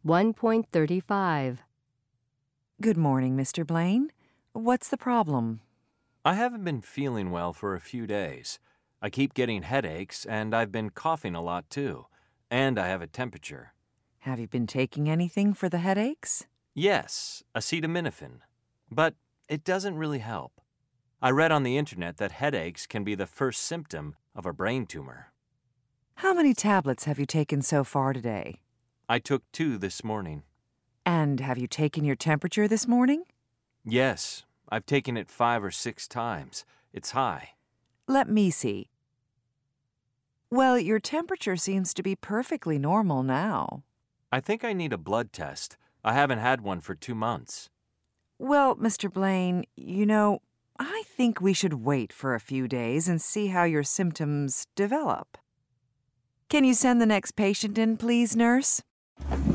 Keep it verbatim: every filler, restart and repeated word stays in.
one point three five. Good morning, Mister Blaine. What's the problem? I haven't been feeling well for a few days. I keep getting headaches, and I've been coughing a lot too. And I have a temperature. Have you been taking anything for the headaches? Yes, acetaminophen. But it doesn't really help. I read on the internet that headaches can be the first symptom of a brain tumor. How many tablets have you taken so far today? I took two this morning. And have you taken your temperature this morning? Yes, I've taken it five or six times. It's high. Let me see. Well, your temperature seems to be perfectly normal now. I think I need a blood test. I haven't had one for two months. Well, Mister Blaine, you know, I think we should wait for a few days and see how your symptoms develop. Can you send the next patient in, please, nurse?